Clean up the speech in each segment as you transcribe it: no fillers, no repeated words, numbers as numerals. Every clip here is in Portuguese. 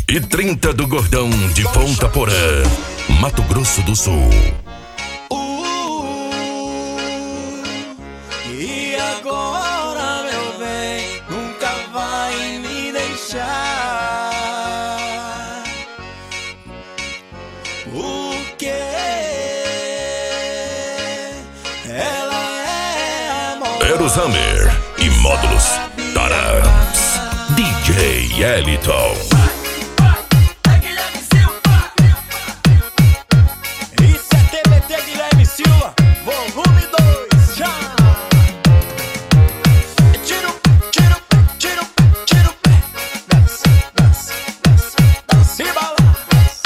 E 30 do Gordão de Ponta Porã, Mato Grosso do Sul. E agora, meu bem, nunca vai me deixar. Porque ela é amor. Eros e Módulos Tarams. DJ Eliton. Isso é TBT Guilherme Silva, volume 2, já! Tiro, tiro, tiro, tiro, dança, dança, dança, dança e bala.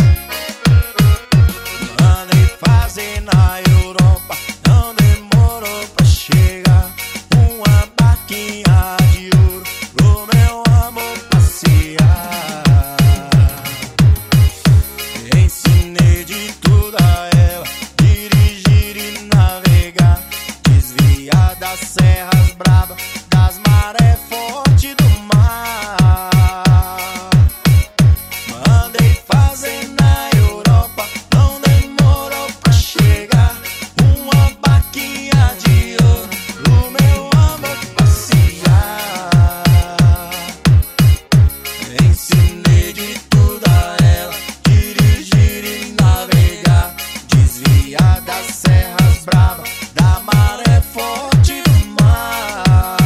Mandei fazer na Europa, não demorou pra chegar. Uma barquinha de ouro pro meu amor passear. Ensinei de tudo a ela, dirigir e navegar, desviar das serras bravas, das marés fortes do mar. Mandei fazer na Europa, não demorou pra chegar. Uma barquinha de ouro pro meu amor passear. Ensinei de tudo a ela, dirigir e navegar, desviar das serras bravas, da maré forte do mar.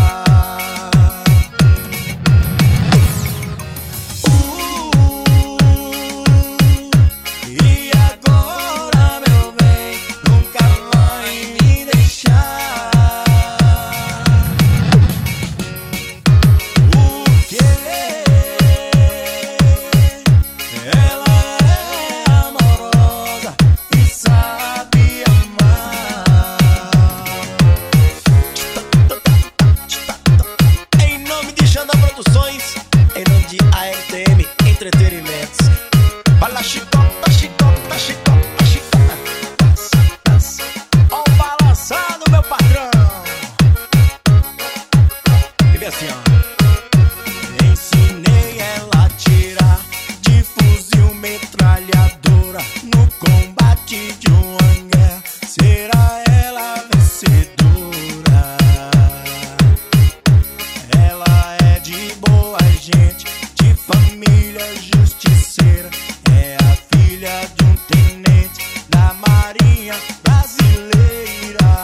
E agora, meu bem, nunca vai me deixar. Porque ela é amorosa e sabe amar. Em nome de Xandão Produções, em nome de ARTM Entretenimentos. Fala chicota, chicota, chicota, chicota. Dança, dança. Ó o balançando, meu patrão. E vem assim, ó. Ensinei ela a tirar de fuzil metralhadora no combate de uma guerra. Será ela vencedora? Ela é de boa gente, de família justiceira. É a filha de um tenente da Marinha Brasileira.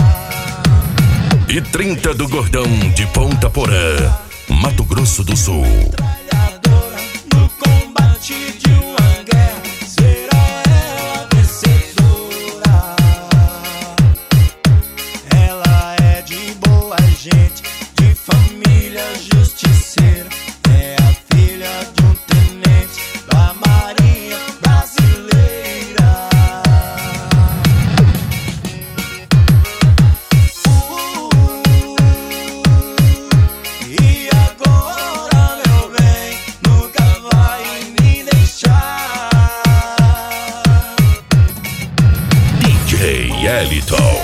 E 30 do Gordão de Ponta Porã, Mato Grosso do Sul. Metralhadora no combate de uma guerra. Será ela vencedora? Ela é de boa gente, de família justiceira. É a filha de um tenente da Marinha Brasileira. E agora, meu bem, nunca vai me deixar. DJ Eliton.